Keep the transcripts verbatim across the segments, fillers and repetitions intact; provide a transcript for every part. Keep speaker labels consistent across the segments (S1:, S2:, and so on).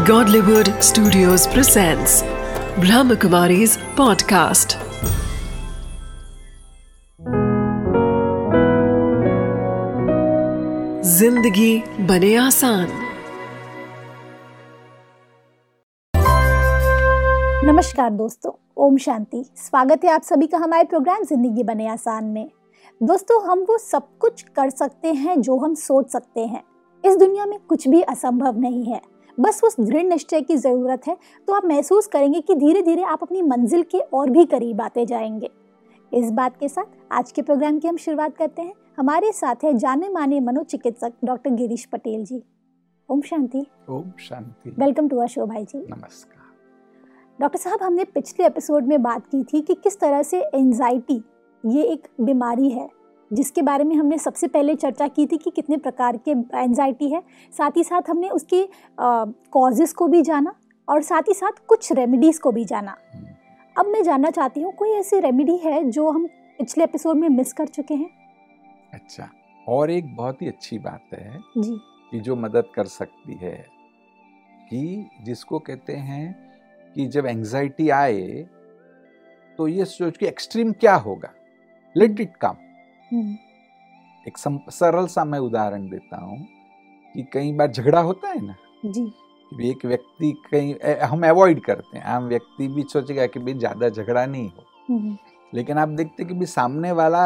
S1: Godlywood Studios presents Brahmakumari's podcast. जिंदगी बने आसान।
S2: नमस्कार दोस्तों, ओम शांति। स्वागत है आप सभी का हमारे प्रोग्राम जिंदगी बने आसान में। दोस्तों, हम वो सब कुछ कर सकते हैं जो हम सोच सकते हैं। इस दुनिया में कुछ भी असंभव नहीं है, बस उस दृढ़ निश्चय की ज़रूरत है। तो आप महसूस करेंगे कि धीरे धीरे आप अपनी मंजिल के और भी करीब आते जाएंगे। इस बात के साथ आज के प्रोग्राम की हम शुरुआत करते हैं। हमारे साथ है जाने माने मनोचिकित्सक doctor Girish Patel ji. Om Shanti.
S3: Om Shanti.
S2: Welcome to our show भाई जी।
S3: नमस्कार।
S2: डॉक्टर साहब, हमने पिछले एपिसोड में बात की थी कि किस तरह से एंजाइटी ये एक बीमारी है, जिसके बारे में हमने सबसे पहले चर्चा की थी कि कितने प्रकार के एंजाइटी है। साथ ही साथ हमने उसकी कॉजेस को भी जाना और साथ ही साथ कुछ रेमेडीज़ को भी जाना। अब मैं जानना चाहती हूँ, कोई ऐसी रेमेडी है जो हम पिछले एपिसोड में मिस कर चुके हैं?
S3: अच्छा, और एक बहुत ही अच्छी बात है
S2: जी
S3: कि जो मदद कर सकती है, कि जिसको कहते हैं कि जब एंजाइटी आए तो ये सोच के एक्सट्रीम क्या होगा, लेट इट कम। एक सरल सा मैं उदाहरण देता हूँ कि कई बार झगड़ा होता है ना
S2: जी,
S3: कि एक व्यक्ति कहीं हम अवॉइड करते हैं, आम व्यक्ति भी सोचेगा कि भाई ज्यादा झगड़ा नहीं हो, लेकिन आप देखते कि भी सामने वाला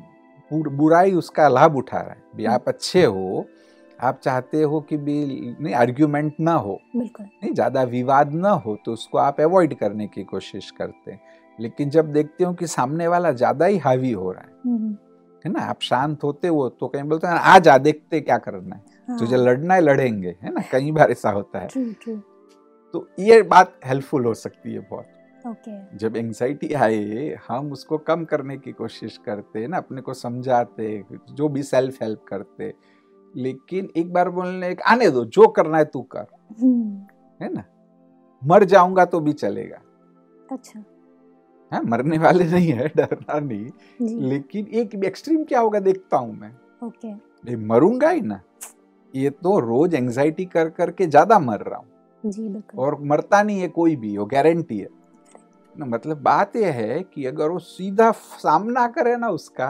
S3: बुराई उसका लाभ उठा रहा है। भी आप अच्छे हो, आप चाहते हो कि भी नहीं आर्ग्यूमेंट ना हो, नहीं ज्यादा विवाद ना हो, तो उसको आप अवॉइड करने की कोशिश करते हैं। लेकिन जब देखते हो कि सामने वाला ज्यादा ही हावी हो रहा है है ना, आप शांत होते हो तो कहीं बोलते हैं आ जा, देखते क्या करना है, हाँ। तुझे लड़ना है लड़ेंगे, है ना, कई बार ऐसा होता है।
S2: true, true.
S3: तो ये बात हेल्पफुल हो सकती है बहुत।
S2: okay.
S3: जब एंजाइटी आए हम उसको कम करने की कोशिश करते हैं ना, अपने को समझाते, जो भी सेल्फ हेल्प करते, लेकिन एक बार बोलने आने दो, जो करना है तू कर, है ना, मर जाऊंगा तो भी चलेगा।
S2: अच्छा,
S3: हाँ, मरने वाले नहीं है, डरना नहीं, लेकिन एक एक्सट्रीम क्या होगा देखता हूं मैं।
S2: ओके,
S3: मरूंगा ही ना, ये तो रोज एंजाइटी कर करके ज्यादा मर रहा हूँ
S2: जी, बिल्कुल।
S3: और मरता नहीं है कोई भी, वो गारंटी है ना। मतलब बात यह है कि अगर वो सीधा सामना करे ना उसका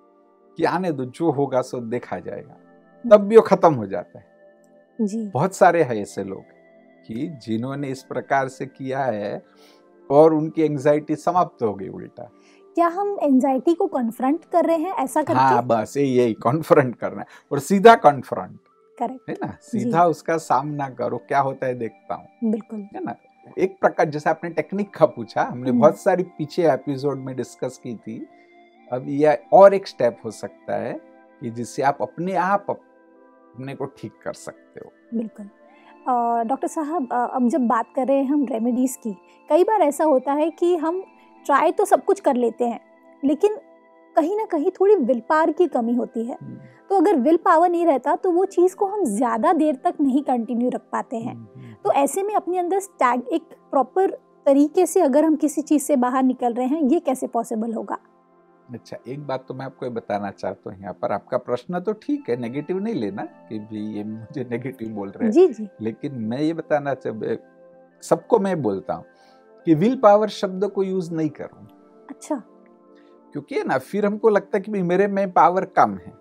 S3: कि आने दो, जो होगा सो देखा जाएगा, तब भी वो खत्म हो जाता है
S2: जी।
S3: बहुत सारे हैं ऐसे लोग कि जिन्होंने इस प्रकार से किया है और उनकी एंजाइटी समाप्त हो गई उल्टा।
S2: क्या हम एंजाइटी को कॉन्फ्रंट कर रहे हैं ऐसा करके?
S3: हाँ, बस यही कॉन्फ्रंट करना है, और सीधा कॉन्फ्रंट,
S2: करेक्ट
S3: है ना, सीधा उसका सामना करो, क्या होता है देखता हूँ,
S2: बिल्कुल,
S3: है ना। एक प्रकार जैसे आपने टेक्निक का पूछा, हमने बहुत सारी पीछे एपिसोड में डिस्कस की थी। अब यह और एक स्टेप हो सकता है कि जिससे आप अपने आप अपने को ठीक कर सकते हो।
S2: बिल्कुल। डॉक्टर साहब, अब जब बात कर रहे हैं हम रेमेडीज़ की, कई बार ऐसा होता है कि हम ट्राई तो सब कुछ कर लेते हैं, लेकिन कहीं ना कहीं थोड़ी विल पावर की कमी होती है। तो अगर विल पावर नहीं रहता तो वो चीज़ को हम ज़्यादा देर तक नहीं कंटिन्यू रख पाते हैं। तो ऐसे में अपने अंदर स्टैग एक प्रॉपर तरीके से अगर हम किसी चीज़ से बाहर निकल रहे हैं, ये कैसे पॉसिबल होगा?
S3: अच्छा, एक बात तो मैं आपको बताना चाहता हूँ यहाँ पर, आपका प्रश्न तो ठीक है, नेगेटिव नहीं लेना कि भी ये मुझे नेगेटिव बोल रहे हैं,
S2: जी जी,
S3: लेकिन मैं ये बताना चाह सबको मैं बोलता हूँ कि विल पावर शब्द को यूज नहीं करूँ।
S2: अच्छा,
S3: क्योंकि ना फिर हमको लगता है कि मेरे में पावर कम है,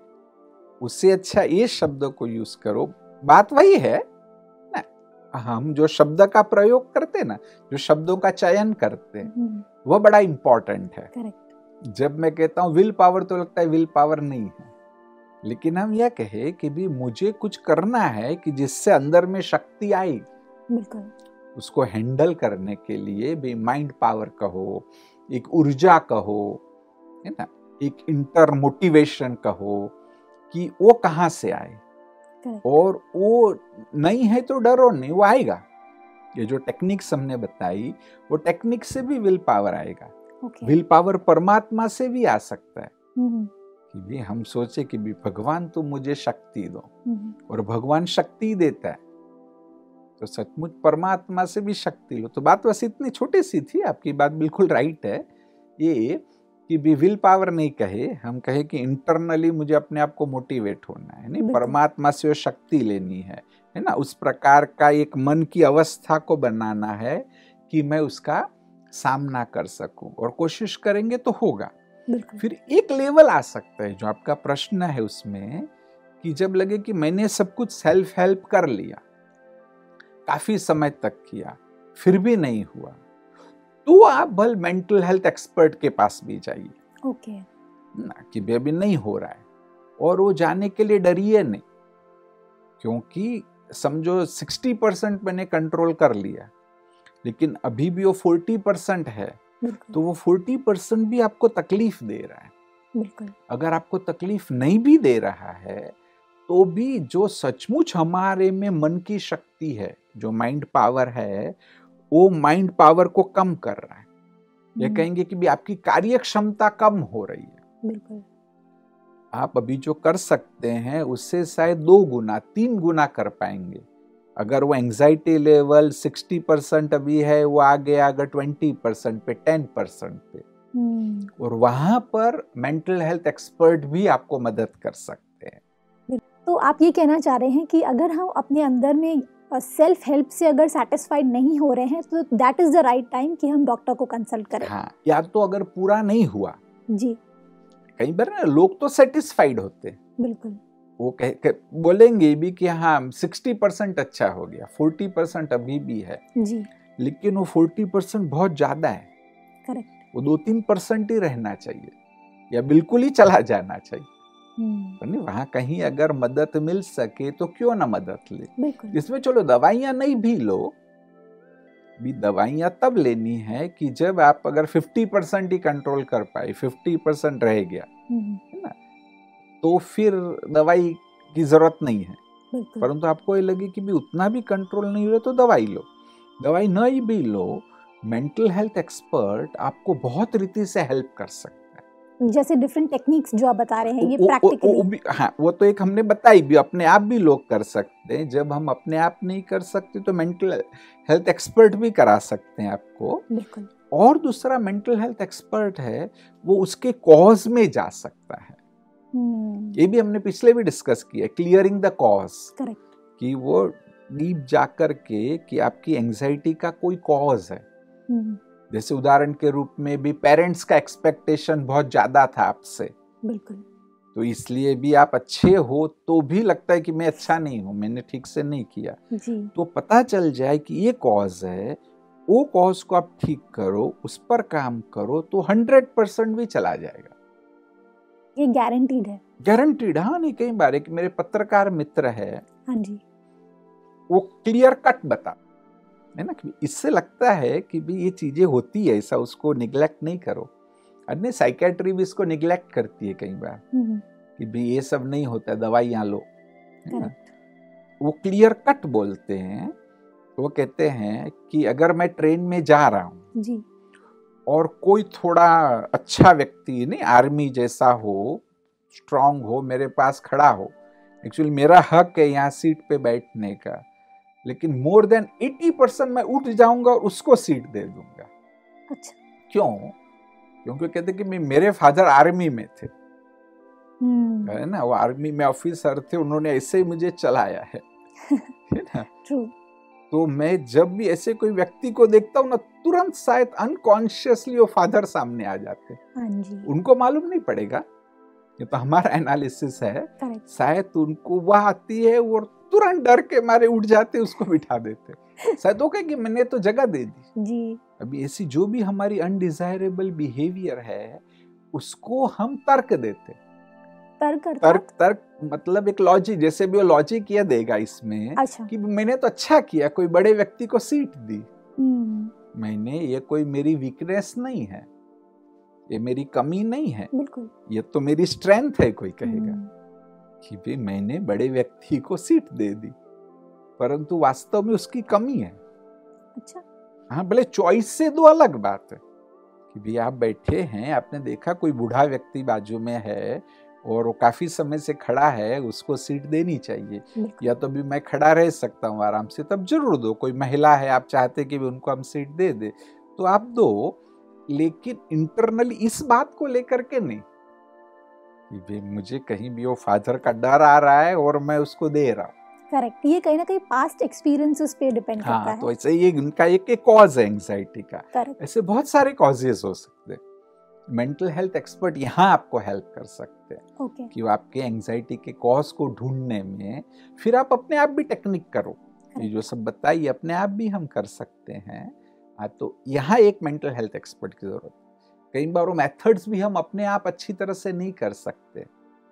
S3: उससे अच्छा ये शब्द को यूज करो। बात वही है ना, हम जो शब्द का प्रयोग करते ना, जो शब्दों का चयन करते, वह बड़ा इंपॉर्टेंट है।
S2: करेक्ट।
S3: जब मैं कहता हूँ विल पावर तो लगता है विल पावर नहीं है, लेकिन हम यह कहे कि भी मुझे कुछ करना है कि जिससे अंदर में शक्ति आई,
S2: बिल्कुल,
S3: उसको हैंडल करने के लिए भी माइंड पावर कहो, एक ऊर्जा कहो, है ना, एक इंटर मोटिवेशन कहो कि वो कहाँ से आए।
S2: Correct.
S3: और वो नहीं है तो डरो नहीं, वो आएगा। ये जो टेक्निक्स हमने बताई, वो टेक्निक से भी विल पावर आएगा।
S2: okay.
S3: विल पावर परमात्मा से भी आ सकता है कि भी हम सोचे कि भी भगवान तो मुझे शक्ति दो, और भगवान शक्ति देता है, तो सचमुच परमात्मा से भी शक्ति लो। तो बात बस इतनी छोटी सी थी, आपकी बात बिल्कुल राइट है ये कि भी विल पावर नहीं कहे, हम कहे कि इंटरनली मुझे अपने आप को मोटिवेट होना है, नहीं परमात्मा से वो शक्ति लेनी है है ना, उस प्रकार का एक मन की अवस्था को बनाना है कि मैं उसका सामना कर सकूं, और कोशिश करेंगे तो होगा। फिर एक लेवल आ सकता है जो आपका प्रश्न है उसमें, कि जब लगे कि मैंने सब कुछ सेल्फ हेल्प कर लिया, काफी समय तक किया, फिर भी नहीं हुआ, तो आप भल मेंटल हेल्थ एक्सपर्ट के पास भी जाइए।
S2: Okay okay.
S3: ना कि बेबी नहीं हो रहा है, और वो जाने के लिए डरिए नहीं, क्योंकि समझो साठ परसेंट मैंने कंट्रोल कर लिया, लेकिन अभी भी वो चालीस परसेंट है, तो वो चालीस परसेंट भी आपको तकलीफ दे रहा है।
S2: बिल्कुल।
S3: अगर आपको तकलीफ नहीं भी दे रहा है, तो भी जो सचमुच हमारे में मन की शक्ति है, जो माइंड पावर है, वो माइंड पावर को कम कर रहा है। ये कहेंगे कि भी आपकी कार्य क्षमता कम हो रही है।
S2: बिल्कुल।
S3: आप अभी जो कर सकते हैं उससे शायद दो गुना तीन गुना कर पाएंगे। अगर वो एंजाइटी लेवल साठ परसेंट अभी है, वो आ गया अगर बीस परसेंट पे, दस परसेंट पे, और वहां पर मेंटल हेल्थ एक्सपर्ट भी आपको मदद कर सकते हैं।
S2: तो आप ये कहना चाह रहे हैं कि अगर हम अपने अंदर में सेल्फ हेल्प से अगर सेटिस्फाइड नहीं हो रहे हैं, तो that is the right time कि हम डॉक्टर को कंसल्ट करें।
S3: हाँ, या तो अगर पूरा नहीं हुआ
S2: जी,
S3: कई बार ना लोग तो सेटिस्फाइड होते हैं,
S2: बिल्कुल,
S3: वो कह, कह, बोलेंगे भी कि हाँ साठ परसेंट अच्छा हो गया, चालीस परसेंट अभी भी है
S2: जी,
S3: लेकिन वो चालीस परसेंट बहुत ज्यादा है।
S2: करेक्ट।
S3: वो दो तीन परसेंट ही रहना चाहिए, या बिल्कुल ही चला जाना चाहिए। नहीं, वहां कहीं अगर मदद मिल सके तो क्यों ना मदद ले। इसमें चलो दवाइयां नहीं भी लो, भी दवाइयां तब लेनी है कि जब आप अगर पचास परसेंट ही कंट्रोल कर पाए, पचास परसेंट रह गया है ना, तो फिर दवाई की जरूरत नहीं है। परंतु आपको ये लगे कि भी उतना भी कंट्रोल नहीं हो रहा, तो दवाई लो। दवाई नहीं भी लो, मेंटल हेल्थ एक्सपर्ट आपको बहुत रीति से हेल्प कर सकता है।
S2: जैसे डिफरेंट टेक्निक्स जो आप बता रहे हैं, ये प्रैक्टिकली,
S3: हाँ, वो तो एक हमने बताई भी, अपने आप भी लोग कर सकते हैं। जब हम अपने आप नहीं कर सकते तो मेंटल हेल्थ एक्सपर्ट भी करा सकते हैं आपको।
S2: बिल्कुल।
S3: और दूसरा, मेंटल हेल्थ एक्सपर्ट है वो उसके कॉज में जा सकता है। hmm. ये भी हमने पिछले भी डिस्कस किया, क्लियरिंग द कॉज।
S2: करेक्ट।
S3: कि वो डीप जाकर के कि आपकी एंजाइटी का कोई कॉज है। hmm. जैसे उदाहरण के रूप में भी पेरेंट्स का एक्सपेक्टेशन बहुत ज्यादा था आपसे, बिल्कुल, तो इसलिए भी आप अच्छे हो तो भी लगता है कि मैं अच्छा नहीं हूं, मैंने ठीक से नहीं किया जी। तो पता चल जाए कि ये कॉज है, वो कॉज को आप ठीक करो, उस पर काम करो, तो हंड्रेड परसेंट भी चला जाएगा।
S2: ये गारंटीड है।
S3: गारंटीड। हाँ, नहीं, कई बार एक मेरे पत्रकार मित्र है,
S2: हाँ जी,
S3: वो क्लियर कट बता है ना, कि इससे लगता है कि भी ये चीजें होती है, ऐसा उसको निगलेक्ट नहीं करो। अन्य साइकेट्री भी इसको निगलेक्ट करती है कई बार कि भी ये सब नहीं होता, दवाइयां लो, है ना। वो क्लियर कट बोलते हैं। वो कहते हैं कि अगर मैं ट्रेन में जा रहा हूं जी, और कोई थोड़ा अच्छा व्यक्ति, नहीं आर्मी जैसा हो, स्ट्रांग हो, मेरे पास खड़ा हो, एक्चुअली मेरा हक है यहाँ सीट पे बैठने का, लेकिन मोर देन अस्सी परसेंट मैं उठ जाऊंगा और उसको सीट दे दूंगा।
S2: अच्छा,
S3: क्यों? क्योंकि कहते कि मेरे फादर आर्मी में थे, है ना, वो आर्मी में ऑफिसर थे, उन्होंने ऐसे ही मुझे चलाया है, है ना।
S2: True.
S3: तो मैं जब भी ऐसे कोई व्यक्ति को देखता हूँ ना, तुरंत शायद अनकॉन्शियसली वो फादर सामने आ जाते।
S2: हाँ जी।
S3: उनको मालूम नहीं पड़ेगा, ये तो हमारा एनालिसिस है। शायद उनको वह आती है, वो तुरंत डर के मारे उठ जाते, उसको बिठा देते। शायद वो कहे कि मैंने तो जगह दे दी जी। अभी ऐसी जो भी हमारी अनडिजायरेबल बिहेवियर है, उसको हम तर्क देते।
S2: तर्क
S3: तर्क तर्क मतलब एक लॉजिक, जैसे भी वो लॉजिक ये देगा इसमें। अच्छा। कि मैंने तो अच्छा किया, कोई बड़े व्यक्ति को सीट दी, मैंने, ये कोई मेरी वीकनेस नहीं है, ये मेरी कमी नहीं है, बिल्कुल, ये तो मेरी स्ट्रेंथ है। कोई कहेगा कि भी मैंने बड़े व्यक्ति को सीट दे दी, परंतु वास्तव में उसकी कमी है। अच्छा। हाँ, भले चॉइस से दो अलग बात है कि भी आप बैठे हैं, आपने देखा कोई बूढ़ा व्यक्ति बाजू में है और वो काफी समय से खड़ा है, उसको सीट देनी चाहिए, या तो भी मैं खड़ा रह सकता हूँ आराम से, तब जरूर दो। कोई महिला है, आप चाहते कि भी उनको हम सीट दे दे, तो आप दो। लेकिन इंटरनली इस बात को लेकर के नहीं कि भाई मुझे कहीं भी वो फादर का डर आ रहा है और मैं उसको दे रहा हूँ।
S2: करेक्ट, ये कहीं ना कहीं पास्ट एक्सपीरियंसेस पे डिपेंड
S3: हाँ,
S2: करता है।
S3: तो ऐसे ये उनका एक एक कॉज है एंजाइटी का।
S2: करेक्ट,
S3: ऐसे बहुत सारे कॉजेस हो सकते हैं। मेंटल हेल्थ एक्सपर्ट यहाँ आपको हेल्प कर सकते हैं
S2: ओके,
S3: कि वो आपके एंजाइटी के कॉज को ढूंढने में, फिर आप अपने आप भी टेक्निक करो। ये जो सब बताइए अपने आप भी हम कर सकते हैं। हाँ, तो यहाँ एक मेंटल हेल्थ एक्सपर्ट की जरूरत है। कई बार वो मेथड्स भी हम अपने आप अच्छी तरह से नहीं कर सकते,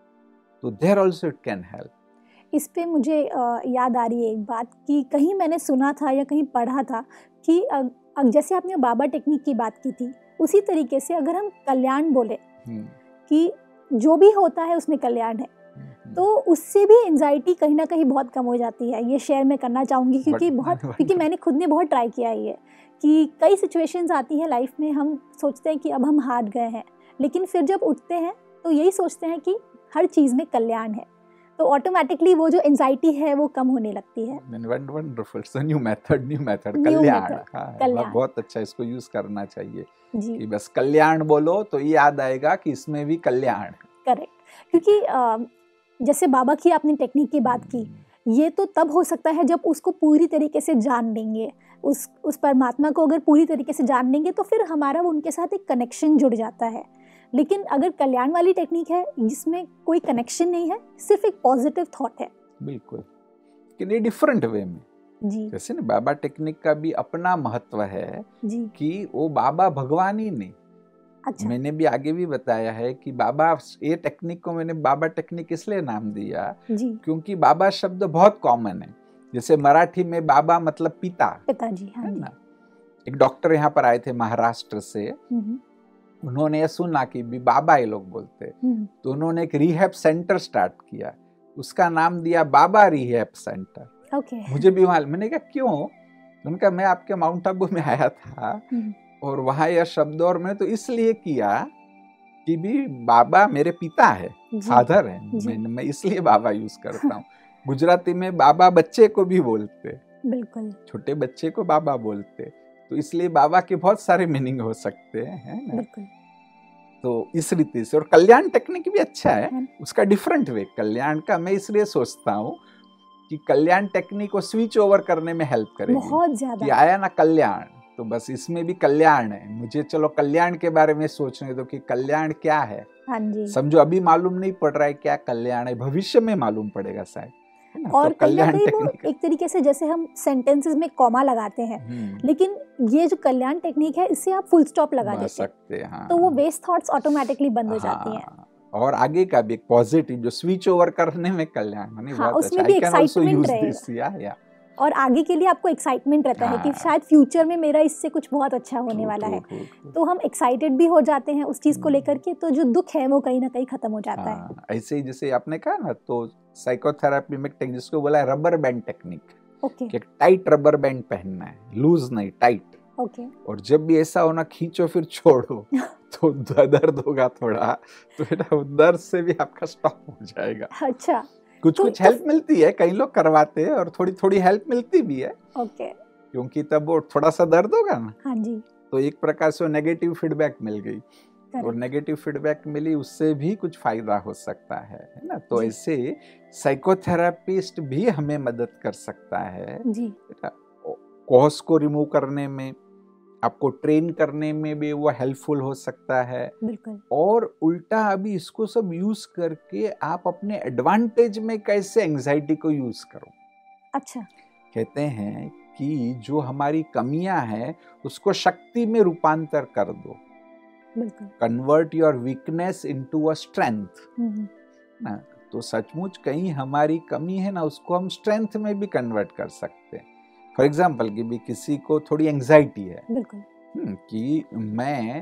S3: तो there also it can help.
S2: इस पे मुझे अ, याद आ रही है एक बात कि कहीं मैंने सुना था या कहीं पढ़ा था कि अ, अ, जैसे आपने बाबा टेक्निक की बात की थी, उसी तरीके से अगर हम कल्याण बोले कि जो भी होता है उसमें कल्याण है, तो उससे भी एंजाइटी कहीं ना कहीं बहुत कम हो जाती है। ये शेयर मैं करना चाहूँगी क्योंकि बहुत क्योंकि मैंने खुद ने बहुत ट्राई किया है ये, कि कई सिचुएशंस आती हैं लाइफ में, हम सोचते हैं कि अब हम हार गए हैं, लेकिन फिर जब उठते हैं तो यही सोचते हैं कि हर चीज़ में कल्याण है, तो ऑटोमेटिकली वो जो एंजाइटी है वो कम होने लगती है।
S3: Wonderful, so new method new method
S2: New
S3: Kalyan.
S2: method,
S3: हाँ,
S2: कल्याण।
S3: बहुत अच्छा, इसको यूज करना चाहिए
S2: जी,
S3: कि बस कल्याण बोलो तो ये याद आएगा कि इसमें भी कल्याण है।
S2: करेक्ट, क्योंकि अ, जैसे बाबा की आपने टेक्निक की बात की, ये तो तब हो सकता है जब उसको पूरी तरीके से जान लेंगे, उस उस परमात्मा को अगर पूरी तरीके से जान लेंगे तो फिर हमारा वो उनके साथ एक कनेक्शन जुड़ जाता है। लेकिन अगर कल्याण वाली टेक्निक है जिसमें कोई कनेक्शन नहीं है, सिर्फ एक पॉजिटिव थॉट है,
S3: बिल्कुल, लेकिन ये डिफरेंट वे में।
S2: जी
S3: जैसे ना बाबा टेक्निक का भी अपना महत्व है
S2: जी,
S3: कि वो बाबा भगवान ही नहीं।
S2: अच्छा,
S3: मैंने भी आगे भी बताया है कि बाबा, ये टेक्निक को मैंने बाबा टेक्निक इसलिए नाम दिया
S2: जी,
S3: क्योंकि बाबा शब्द बहुत कॉमन है। जैसे मराठी में बाबा मतलब पिता,
S2: पिताजी, हाँ
S3: है
S2: जी,
S3: ना। एक डॉक्टर यहाँ पर आए थे महाराष्ट्र से,
S2: हम्म,
S3: उन्होंने ये सुना कि भी बाबा ये लोग बोलते,
S2: हम्म,
S3: तो उन्होंने एक रिहैब सेंटर स्टार्ट किया, उसका नाम दिया बाबा रिहैब सेंटर।
S2: ओके,
S3: मुझे भी वहां, मैंने कहा क्यों? उनका मैं आपके माउंट आबू में आया था
S2: हम्म,
S3: और वहां यह शब्द, और मैं तो इसलिए किया कि भी बाबा मेरे पिता है,
S2: जी,
S3: फादर है,
S2: जी।
S3: मैं, मैं इसलिए बाबा यूज करता हूँ। गुजराती में बाबा बच्चे को भी बोलते,
S2: बिल्कुल,
S3: छोटे बच्चे को बाबा बोलते, तो इसलिए बाबा के बहुत सारे मीनिंग हो सकते हैं, है ना।
S2: बिल्कुल,
S3: तो इस रीति से, और कल्याण टेक्निक भी अच्छा है,
S2: है।
S3: उसका डिफरेंट वे कल्याण का। मैं इसलिए सोचता हूँ कि कल्याण टेक्निक को स्विच ओवर करने में हेल्प करेगी।
S2: बहुत
S3: कि
S2: ज्यादा,
S3: आया ना कल्याण, तो बस इसमें भी कल्याण है, मुझे चलो कल्याण के बारे में सोचने दो कि कल्याण क्या है।
S2: हाँ जी,
S3: समझो अभी मालूम नहीं पड़ रहा है क्या कल्याण है, भविष्य में मालूम पड़ेगा शायद, है ना।
S2: और
S3: तो
S2: कहीं ना
S3: कल्याण
S2: कहीं वो
S3: टेक्निक,
S2: एक तरीके से जैसे हम सेंटेंसेस में कॉमा लगाते हैं,
S3: हम्म,
S2: लेकिन ये जो कल्याण टेक्निक है इससे आप फुल स्टॉप लगा
S3: बन
S2: देते हैं,
S3: सकते हैं, हाँ।
S2: तो वो वेस्ट थॉट्स ऑटोमेटिकली बंद हो जाती हैं।
S3: हाँ, और आगे का भी एक पॉजिटिव जो स्विच ओवर करने में कल्याण, माने
S2: हाँ,
S3: बहुत
S2: उसमें
S3: अच्छा।
S2: भी
S3: I can also
S2: excitement
S3: use
S2: रहेगा।
S3: this, या या
S2: और आगे के लिए आपको एक्साइटमेंट रहता है कि
S3: हाँ।
S2: शायद फ्यूचर में मेरा इससे कुछ बहुत अच्छा होने
S3: True,
S2: वाला
S3: true,
S2: है,
S3: true, true.
S2: तो हम एक्साइटेड भी हो जाते हैं उस चीज़ को
S3: हम्म।
S2: लेकर के, तो जो दुख है वो कहीं ना कहीं खत्म हो जाता है।
S3: हाँ, ऐसे ही जैसे आपने कहा ना, तो साइकोथेरेपी में टेक्निक जिसको बोला है रबर बैंड टेक्निक,
S2: ओके,
S3: कि टाइट रबर बैंड पहनना है, लूज नहीं, टाइट।
S2: ओके,
S3: और जब भी ऐसा होना, खींचो फिर छोड़ो तो दर्द होगा थोड़ा, तो बेटा दर्द से भी आपका स्टॉप हो जाएगा।
S2: अच्छा,
S3: कुछ
S2: तो-
S3: कुछ
S2: तो-
S3: हेल्प मिलती है, कई लोग करवाते हैं और थोड़ी थोड़ी हेल्प मिलती भी है,
S2: ओके,
S3: क्योंकि तब वो थोड़ा सा दर्द होगा ना,
S2: हाँ जी,
S3: तो एक प्रकार से नेगेटिव फीडबैक मिल गई, और
S2: करेक्ट,
S3: नेगेटिव फीडबैक मिली, उससे भी कुछ फायदा हो सकता है, है ना। तो
S2: जी।
S3: ऐसे साइकोथेरापिस्ट भी हमें मदद कर सकता है
S2: जी,
S3: कॉज को रिमूव करने में, आपको ट्रेन करने में भी वो हेल्पफुल हो सकता है।
S2: बिल्कुल,
S3: और उल्टा अभी इसको सब यूज करके आप अपने एडवांटेज में कैसे एंजाइटी को यूज करो।
S2: अच्छा,
S3: कहते हैं कि जो हमारी कमियां हैं उसको शक्ति में रूपांतर कर दो,
S2: बिल्कुल,
S3: convert your weakness into a strength
S2: hmm,
S3: ना। तो सचमुच कहीं हमारी कमी है ना, उसको हम स्ट्रेंथ में भी कन्वर्ट कर सकते हैं। फॉर एग्जाम्पल कि भी किसी को थोड़ी एंजाइटी है,
S2: बिल्कुल,
S3: हम्म, कि मैं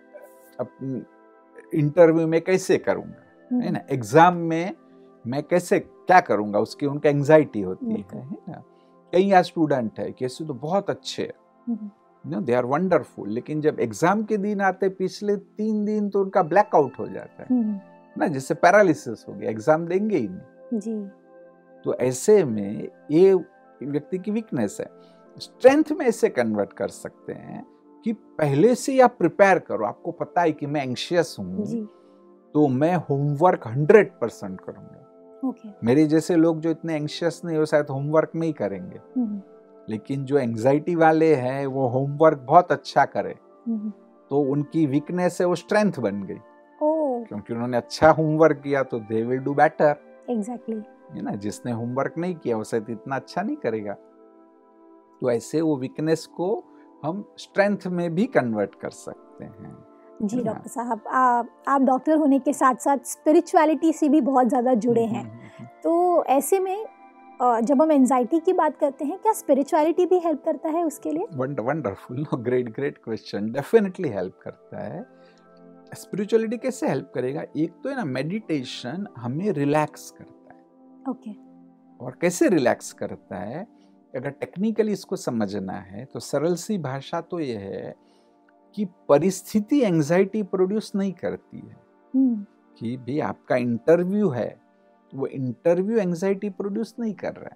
S3: अपनी इंटरव्यू में कैसे करूंगा, है
S2: हम्म,
S3: ना, एग्जाम में मैं कैसे क्या करूंगा, उसकी उनका एंजाइटी होती है,
S2: बिल्कुल।
S3: है ना। कई यहाँ स्टूडेंट है कि ऐसे तो बहुत अच्छे हैं,
S2: hmm,
S3: no they are wonderful, लेकिन जब एग्जाम के दिन आते पिछले तीन दिन तो उनका ब्लैकआउट हो जाता है
S2: हम्म,
S3: ना, जिससे पैरालिसिस हो गया, एग्जाम देंगे ही नहीं।
S2: जी,
S3: तो ऐसे में ये व्यक्ति की वीकनेस है, स्ट्रेंथ में ऐसे कन्वर्ट कर सकते हैं कि पहले से ही आप प्रिपेयर करो। आपको पता है कि मैं एंशियस हूँ तो मैं होमवर्क हंड्रेड परसेंट करूंगा।
S2: okay.
S3: मेरे जैसे लोग जो इतने एंशियस नहीं हो शायद होमवर्क नहीं करेंगे, लेकिन जो एंजाइटी वाले हैं वो होमवर्क बहुत अच्छा करे, तो उनकी वीकनेस है वो स्ट्रेंथ बन गई।
S2: oh.
S3: क्योंकि उन्होंने अच्छा होमवर्क किया तो they will do better.
S2: Exactly
S3: है ना, जिसने होमवर्क नहीं किया वो शायद इतना अच्छा नहीं करेगा। तो ऐसे वो वीकनेस को हम स्ट्रेंथ में भी कन्वर्ट कर सकते हैं।
S2: जी डॉक्टर साहब, आप डॉक्टर होने के साथ साथ स्पिरिचुअलिटी से भी बहुत ज़्यादा जुड़े हैं, तो ऐसे में जब हम एंजाइटी की बात करते हैं, क्या स्पिरिचुअलिटी भी हेल्प करता है उसके लिए?
S3: Wonderful, no great great question. Definitely help करता है। स्पिरिचुअलिटी कैसे हेल्प करेगा? एक तो है ना, मेडिटेशन हमें रिलैक्स करता है।
S2: Okay okay.
S3: और कैसे रिलैक्स करता है, अगर टेक्निकली इसको समझना है तो सरल सी भाषा तो ये है कि परिस्थिति एंजाइटी प्रोड्यूस नहीं करती है।
S2: hmm.
S3: कि भी आपका इंटरव्यू है, वो इंटरव्यू एंजाइटी प्रोड्यूस नहीं कर रहा है।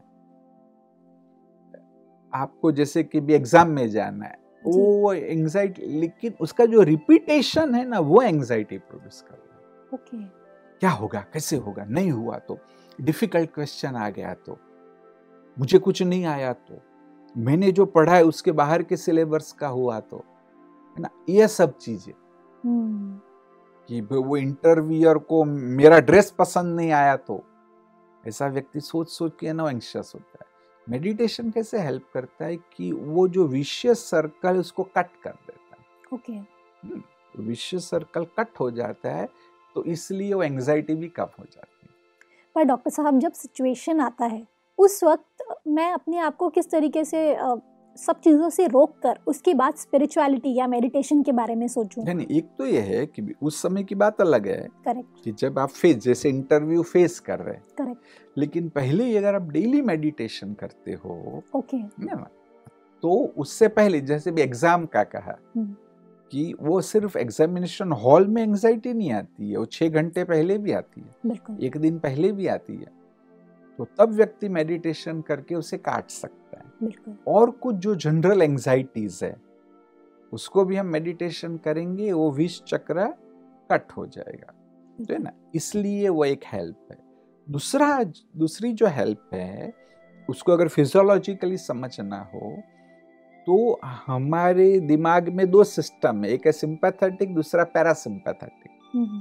S3: आपको जैसे कि भी एग्जाम में जाना है, वो एंजाइटी, लेकिन उसका जो रिपीटेशन है ना वो एंजाइटी प्रोड्यूस कर रहा है।
S2: Okay okay.
S3: क्या होगा, कैसे होगा, नहीं हुआ तो, डिफिकल्ट क्वेश्चन आ गया तो, मुझे कुछ नहीं आया तो, मैंने जो पढ़ा है उसके बाहर के सिलेबस का हुआ तो, है ना, ये सब चीजें।
S2: hmm.
S3: कि वो इंटरव्यूअर को मेरा ड्रेस पसंद नहीं आया तो, ऐसा व्यक्ति सोच सोच के ना एंग्शियस होता है। मेडिटेशन कैसे हेल्प करता है कि वो जो विशियस सर्कल उसको कट कर देता है।
S2: Okay okay.
S3: Vicious circle cut हो जाता है, तो इसलिए वो एंजाइटी भी कम हो जाती है।
S2: पर डॉक्टर साहब, जब सिचुएशन आता है उस वक्त मैं अपने आप को किस तरीके से आ, सब चीज़ों से रोक कर उसके बाद स्पिरिचुअलिटी या मेडिटेशन के बारे में सोचूं?
S3: नहीं, एक तो ये है कि उस समय की बात अलग है।
S2: करेक्ट।
S3: कि जब आप फेस, जैसे इंटरव्यू फेस कर रहे हैं,
S2: करेक्ट,
S3: लेकिन पहले ही अगर आप डेली मेडिटेशन करते हो,
S2: ओके,
S3: तो उससे पहले जैसे भी एग्जाम का कहा कि वो सिर्फ एग्जामिनेशन हॉल में एंजाइटी नहीं आती है, वो छह घंटे पहले भी आती है,
S2: बिल्कुल,
S3: एक दिन पहले भी आती है। तो तब व्यक्ति मेडिटेशन करके उसे काट सकता है।
S2: बिल्कुल।
S3: और कुछ जो जनरल एंजाइटीज है उसको भी हम मेडिटेशन करेंगे, वो विष चक्र कट हो जाएगा, तो है ना, इसलिए वो एक हेल्प है। दूसरा दूसरी जो हेल्प है उसको अगर फिजियोलॉजिकली समझना हो तो हमारे दिमाग में दो सिस्टम है, एक है सिंपैथेटिक, दूसरा पैरासिम्पैथेटिक।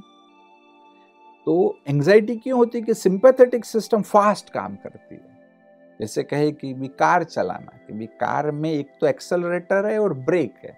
S3: तो एंजाइटी क्यों होती है कि सिंपैथेटिक सिस्टम फास्ट काम करती है। जैसे कहे कि भी कार चलाना, कि भी कार में एक तो एक्सेलरेटर है और ब्रेक है।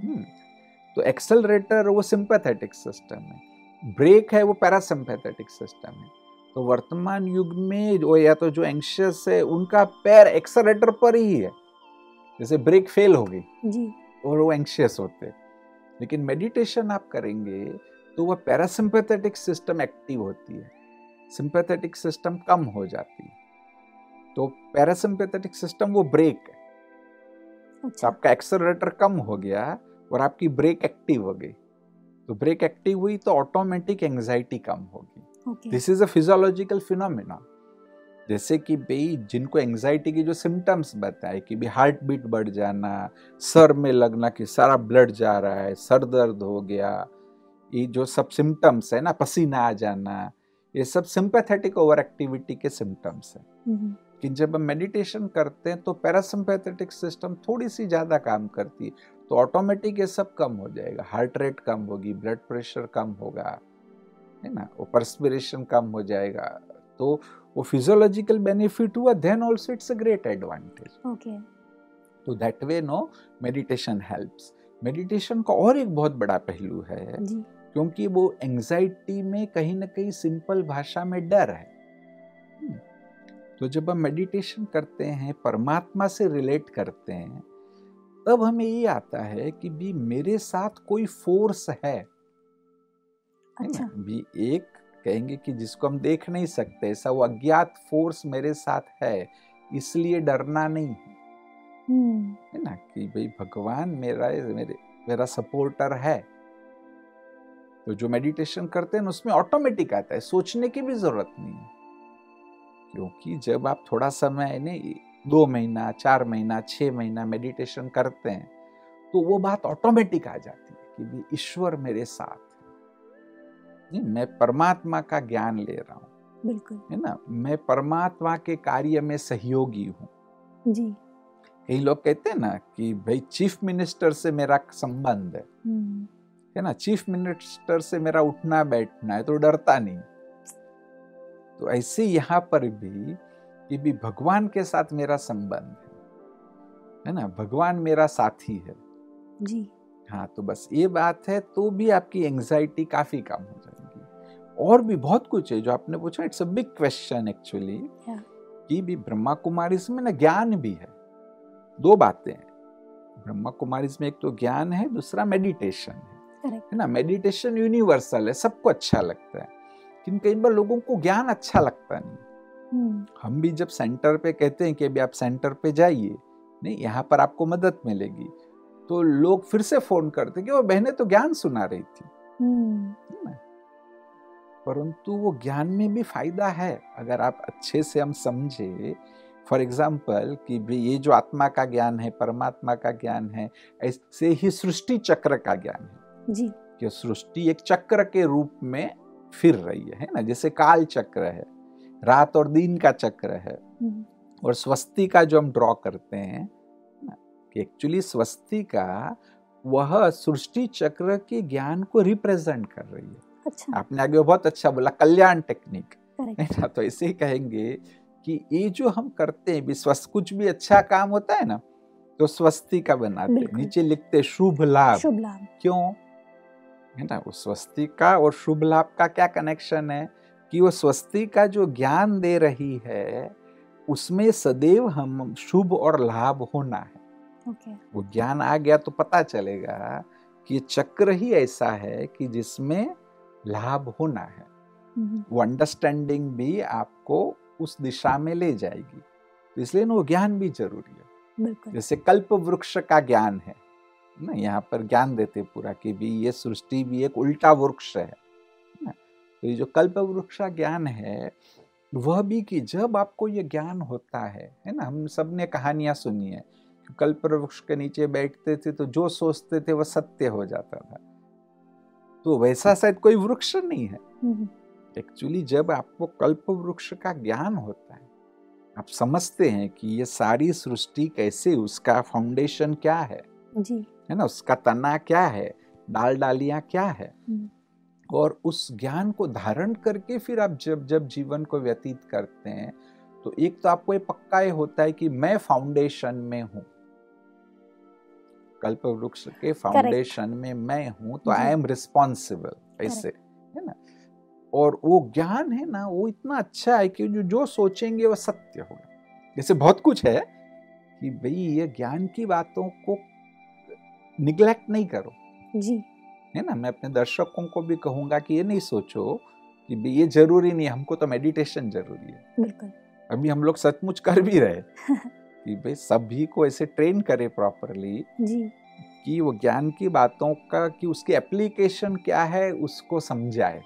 S3: तो एक्सेलरेटर वो सिंपैथेटिक सिस्टम है, ब्रेक है वो पैरासिम्पैथेटिक सिस्टम है। तो वर्तमान युग में जो या तो जो एंग्शियस है उनका पैर एक्सेलरेटर पर ही है, जैसे ब्रेक फेल हो गई
S2: जी,
S3: और वो एंग्शियस होते। लेकिन मेडिटेशन आप करेंगे तो वह पैरासिम्पैथेटिक सिस्टम एक्टिव होती है, सिंपैथेटिक सिस्टम कम हो जाती है। तो पैरासिम्पैथेटिक सिस्टम वो ब्रेक है। अच्छा। तो आपका एक्सेलरेटर कम हो गया और आपकी ब्रेक एक्टिव हो गई, तो ब्रेक एक्टिव हुई तो ऑटोमेटिक एंजाइटी कम होगी। This is a physiological phenomena. जैसे कि भाई जिनको एंजाइटी की जो सिम्टम्स बताए कि भी हार्ट बीट बढ़ जाना, सर में लगना कि सारा ब्लड जा रहा है, सर दर्द हो गया, ये जो सब सिम्टम्स है ना, पसीना आ जाना, ये सब सिंपैथेटिक ओवर एक्टिविटी के सिम्टम्स है। कि जब हम मेडिटेशन करते हैं तो पैरासिम्पैथेटिक सिस्टम थोड़ी सी ज्यादा काम करती है, तो ऑटोमेटिक ये सब कम हो जाएगा, हार्ट रेट कम होगी, ब्लड प्रेशर कम होगा, है ना, वो पर्सपिरेशन कम हो जाएगा। तो वो फिजियोलॉजिकल बेनिफिट हुआ, then also it's a great advantage.
S2: Okay,
S3: तो that way no meditation helps. Meditation का और एक बहुत बड़ा पहलू है जी। क्योंकि वो एंजाइटी में कहीं ना कहीं सिंपल भाषा में डर है। तो जब हम मेडिटेशन करते हैं, परमात्मा से रिलेट करते हैं, तब हमें ये आता है कि भी मेरे साथ कोई फोर्स है। अच्छा। भी एक कहेंगे कि जिसको हम देख नहीं सकते, ऐसा वो अज्ञात फोर्स मेरे साथ है, इसलिए डरना नहीं है, है ना, कि भाई भगवान मेरा मेरे मेरा सपोर्टर है। तो जो मेडिटेशन करते हैं उसमें ऑटोमेटिक आता है, सोचने की भी जरूरत नहीं है। क्योंकि जब आप थोड़ा समय नहीं, दो महीना, चार महीना, छह महीना मेडिटेशन करते हैं, तो वो बात ऑटोमेटिक आ जाती है कि भी ईश्वर मेरे साथ है, मैं परमात्मा का ज्ञान ले रहा हूँ,
S2: बिल्कुल
S3: है ना, मैं परमात्मा के कार्य में सहयोगी हूँ
S2: जी।
S3: कई लोग कहते हैं ना कि भाई चीफ मिनिस्टर से मेरा संबंध है है ना, चीफ मिनिस्टर से मेरा उठना बैठना है तो डरता नहीं। तो ऐसे यहाँ पर भी कि भी भगवान के साथ मेरा संबंध है है ना, भगवान मेरा साथी है
S2: जी।
S3: हाँ, तो बस ये बात है तो भी आपकी एंजाइटी काफी कम हो जाएगी। और भी बहुत कुछ है जो आपने पूछा, it's a big question actually, कि भी ब्रह्मा कुमारी में ना ज्ञान भी है। दो बातें हैं ब्रह्मा कुमारी में, एक तो ज्ञान है, दूसरा मेडिटेशन है, है ना। मेडिटेशन यूनिवर्सल है, सबको अच्छा लगता है, लेकिन कई बार लोगों को ज्ञान अच्छा लगता नहीं। हम भी जब सेंटर पे कहते हैं कि अभी आप सेंटर पे जाइए, नहीं यहाँ पर आपको मदद मिलेगी, तो लोग फिर से फोन करते कि वो बहनें तो ज्ञान सुना रही थी, है। परंतु वो ज्ञान में भी फायदा है अगर आप अच्छे से हम समझे। फॉर एग्जाम्पल कि ये जो आत्मा का ज्ञान है, परमात्मा का ज्ञान है, ऐसे ही सृष्टि चक्र का ज्ञान है जी, कि सृष्टि एक चक्र के रूप में फिर रही है, है ना। जैसे काल चक्र है, रात और दिन का चक्र है, और स्वस्तिका जो हम ड्रॉ करते हैं ना, कि एक्चुअली स्वस्तिका वह सृष्टि चक्र के ज्ञान को रिप्रेजेंट कर रही है। अच्छा। आपने आगे बहुत अच्छा बोला, कल्याण टेक्निक, है ना। तो ऐसे ही कहेंगे कि ये जो हम करते हैं, विश्वास कुछ भी अच्छा काम होता है ना तो स्वस्तिका बनाते हैं, नीचे लिखते शुभ लाभ। शुभ लाभ क्यों, है ना। वो स्वस्तिका और शुभ लाभ का क्या कनेक्शन है कि वो स्वस्तिका जो ज्ञान दे रही है उसमें सदैव हम शुभ और लाभ होना है। okay. वो ज्ञान आ गया तो पता चलेगा कि चक्र ही ऐसा है कि जिसमें लाभ होना है। mm-hmm. वो अंडरस्टैंडिंग भी आपको उस दिशा में ले जाएगी, तो इसलिए ना वो ज्ञान भी जरूरी है। जैसे कल्प वृक्ष का ज्ञान है ना, यहाँ पर ज्ञान देते पूरा कि भी ये सृष्टि भी एक उल्टा वृक्ष है ना। तो ये जो कल्प वृक्ष का ज्ञान है वह भी कि जब आपको ये ज्ञान होता है, है ना। हम सब ने कहानियां सुनी है, कल्प वृक्ष के नीचे बैठते थे तो जो सोचते थे वह सत्य हो जाता था। तो वैसा शायद कोई वृक्ष नहीं है एक्चुअली। जब आपको कल्प वृक्ष का ज्ञान होता है, आप समझते हैं कि ये सारी सृष्टि कैसे, उसका फाउंडेशन क्या है जी, है ना, उसका तना क्या है, डाल डालियां क्या है, और उस ज्ञान को धारण करके फिर आप जब जब जीवन को व्यतीत करते हैं तो एक तो आपको ये पक्का ये होता है कि मैं फाउंडेशन में हूं, कल्प वृक्ष के फाउंडेशन में मैं हूं, तो आई एम रिस्पॉन्सिबल, ऐसे, है ना। और वो ज्ञान है ना, वो इतना अच्छा है कि जो जो सोचेंगे वो सत्य होगा। जैसे बहुत कुछ है कि भाई ये ज्ञान की बातों को निग्लेक्ट नहीं करो जी, है ना। मैं अपने दर्शकों को भी कहूंगा कि ये नहीं सोचो कि भाई ये जरूरी नहीं, हमको तो मेडिटेशन जरूरी है। बिल्कुल। अभी हम लोग सचमुच कर भी रहे कि भाई सभी को ऐसे ट्रेन करे प्रॉपरली जी, कि वो ज्ञान की बातों का कि उसकी एप्लीकेशन क्या है उसको समझाए।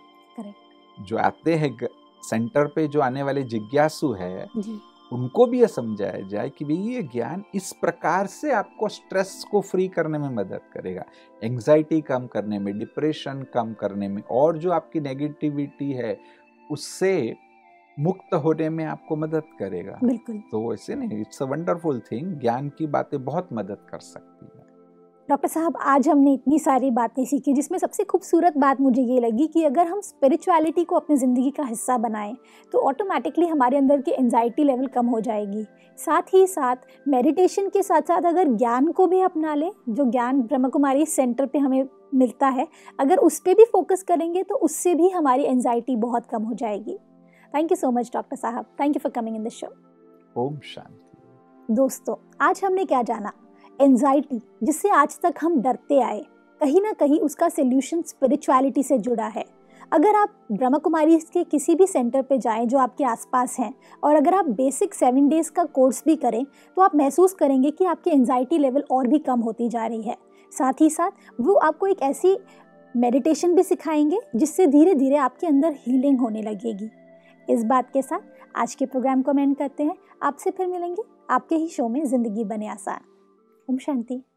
S3: जो आते हैं सेंटर पे, जो आने वाले जिज्ञासु है जी, उनको भी ये समझाया जाए कि भाई ये ज्ञान इस प्रकार से आपको स्ट्रेस को फ्री करने में मदद करेगा, एंजाइटी कम करने में, डिप्रेशन कम करने में, और जो आपकी नेगेटिविटी है उससे मुक्त होने में आपको मदद करेगा। बिल्कुल। तो ऐसे नहीं, इट्स अ वंडरफुल थिंग, ज्ञान की बातें बहुत मदद कर सकती है।
S2: डॉक्टर साहब, आज हमने इतनी सारी बातें सीखी, जिसमें सबसे खूबसूरत बात मुझे ये लगी कि अगर हम स्पिरिचुअलिटी को अपनी ज़िंदगी का हिस्सा बनाएं तो ऑटोमेटिकली हमारे अंदर की एंजाइटी लेवल कम हो जाएगी। साथ ही साथ मेडिटेशन के साथ साथ अगर ज्ञान को भी अपना लें, जो ज्ञान ब्रह्मा कुमारी सेंटर पे हमें मिलता है, अगर उस पर भी फोकस करेंगे तो उससे भी हमारी एंजाइटी बहुत कम हो जाएगी। Thank you so much doctor साहब, thank you for coming in this show.
S3: Om Shanti.
S2: दोस्तों, आज हमने क्या जाना? एंजाइटी, जिससे आज तक हम डरते आए, कहीं ना कहीं उसका सॉल्यूशन स्पिरिचुअलिटी से जुड़ा है। अगर आप ब्रह्मा कुमारी के किसी भी सेंटर पे जाएं जो आपके आसपास हैं, और अगर आप बेसिक सेवन डेज का कोर्स भी करें तो आप महसूस करेंगे कि आपकी एंजाइटी लेवल और भी कम होती जा रही है। साथ ही साथ वो आपको एक ऐसी मेडिटेशन भी सिखाएंगे जिससे धीरे धीरे आपके अंदर हीलिंग होने लगेगी। इस बात के साथ आज के प्रोग्राम को हम एंड करते हैं। आपसे फिर मिलेंगे आपके ही शो में ज़िंदगी बने आसान। ओम शांति।